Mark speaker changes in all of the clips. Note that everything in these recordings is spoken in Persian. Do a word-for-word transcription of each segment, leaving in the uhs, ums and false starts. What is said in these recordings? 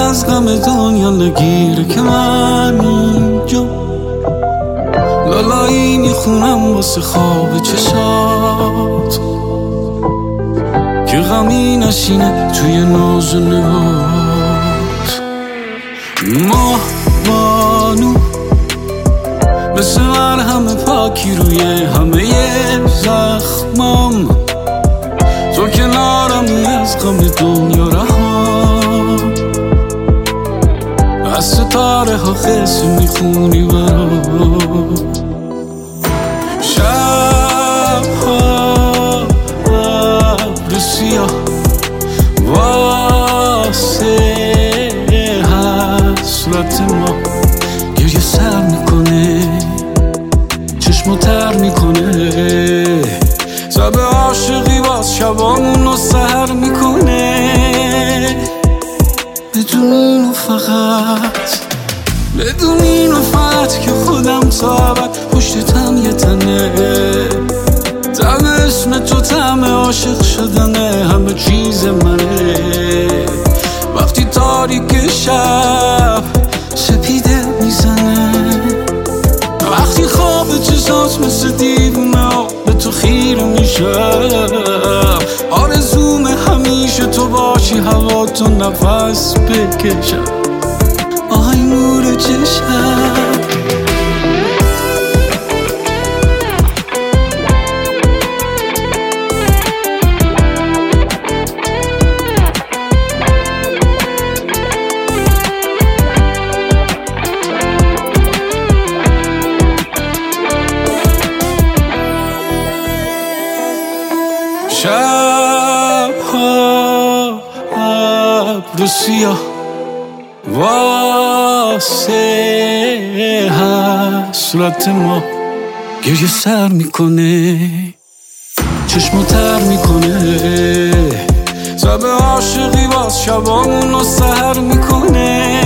Speaker 1: از غم دنیا نگیره که من اینجا لالایی میخونم واسه خواب چشات که غمی نشینه توی ناز و نهات. ماه بانو مثل مرهم پاکی روی همه زخمام، تو کنارمی از غم دنیا رها، از ستاره ها قصه میخونی برام. شب ها ابر سیاه واسه حسرت ما گریه سر میکنه، چشمو تر میکنه، شب عاشقی باز شبامونو سهر میکنه. بدون اینو فقط بدون اینو فقط که خودم تا ابد پشت تن یه تنه، تم اسم تو تم عاشق شدنه، همه چیز منه. وقتی تاریک شب سپیده میزنه، وقتی خواب چشات مثل دیوونه به تو خیره میشم، آرزوم همیشه تو باشی، هوا تو نفس بکشم. آی نور چشم شب ها ابر سیاه واسه حسرت ما گریه سر میکنه، چشمو تر میکنه، شب عاشقی باز شبامونو سهر میکنه.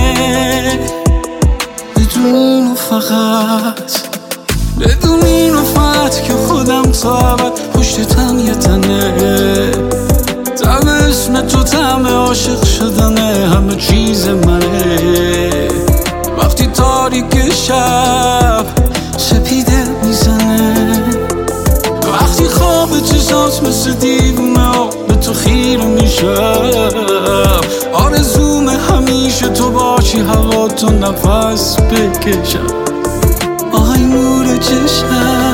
Speaker 1: بدون اینو فقط بدون اینو فقط که خودم تا ابد پشت تن یه تنه، تم اسم تو تم عاشق شدنه، همه چیز منه. وقتی تاریک شب سپیده میزنه، وقتی خواب چشات مثل دیوونه به تو خیره میشم، آرزوم همیشه تو باشی، هوا تو نفس بکشم. آی نور چشم